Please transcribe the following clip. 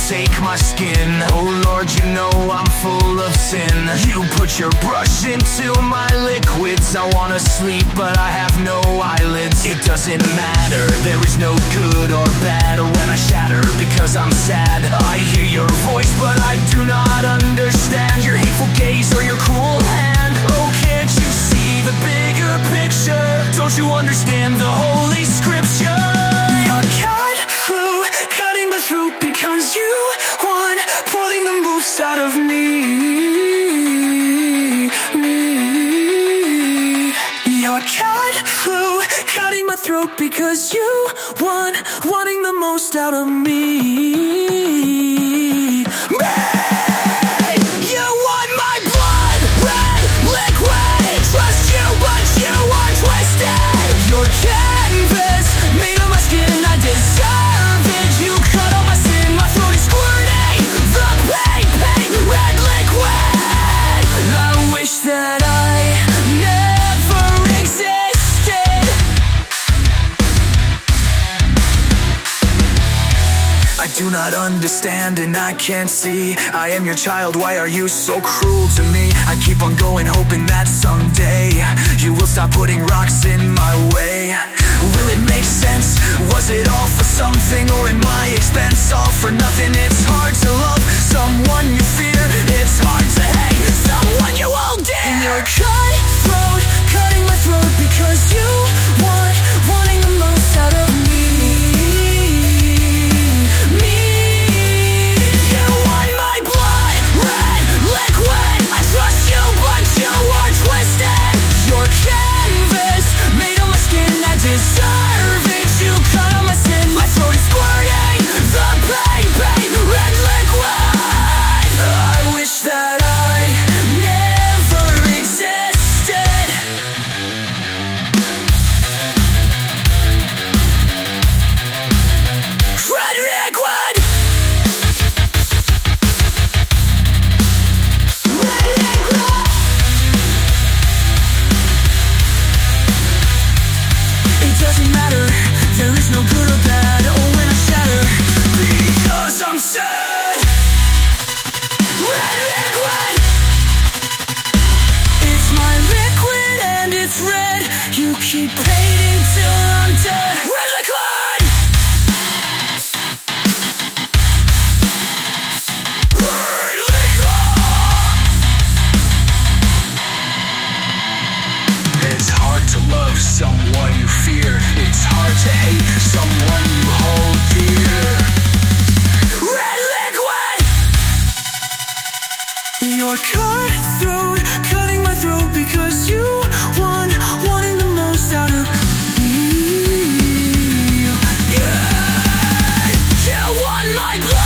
take my skin. Oh Lord, you know I'm full of sin. You put your brush into my liquids. I wanna sleep but I have no eyelids. It doesn't matter, there is no good or bad when I shatter because I'm sad. I hear your voice but I do not understand your hateful gaze or your cruel hand. Oh, can't you see the bigger picture? Don't you understand the holy scripture? You're cut through, cutting my throat because you want, pulling the most out of me. You're cut through, cutting my throat because you want, wanting the most out of me. I do not understand and I can't see. I am your child, why are you so cruel to me? I keep on going hoping that someday you will stop putting rocks in my way. Will it make sense? Was it all for something or at my expense? All for nothing, it's hard to love someone you fear. It's hard to hate someone you hold dear. And you're cutthroat, cutting my throat because you want, wanting the most out of me. Keep painting till I'm dead. Red liquid. Red liquid. It's hard to love someone you fear. It's hard to hate someone you hold dear. Red liquid. You're cutthroat, cutting my throat because you want, wanting the most out of me. Yeah, you want my blood.